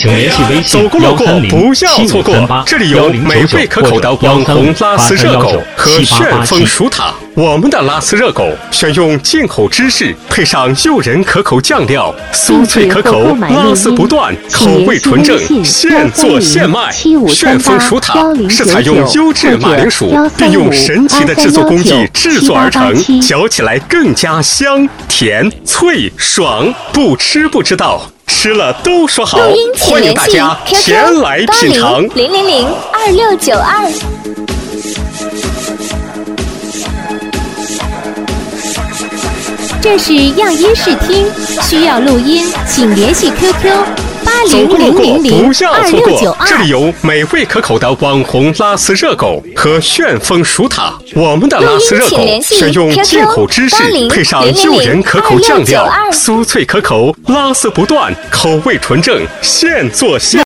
请联系微信走过路过不要错过， 1307538 这里有美味可口的网红拉丝热狗和旋风薯塔。我们的拉丝热狗选用进口芝士，配上诱人可口酱料，酥脆可口，拉丝不断，口味纯正，现做现卖。旋风薯塔是采用优质马铃薯，并用神奇的制作工艺制作而成，嚼起来更加香、甜、脆、爽，不吃不知道。吃了都说好，欢迎大家前来品尝。 0002692。这是样音试听，需要录音，请联系 QQ 80002692。这里 80002692。 有美味可口的网红拉丝热狗和旋风薯塔。我们的拉丝热狗选用进口芝士，配上诱人可口酱料，酥脆可口，拉丝不断，口味纯正，现做现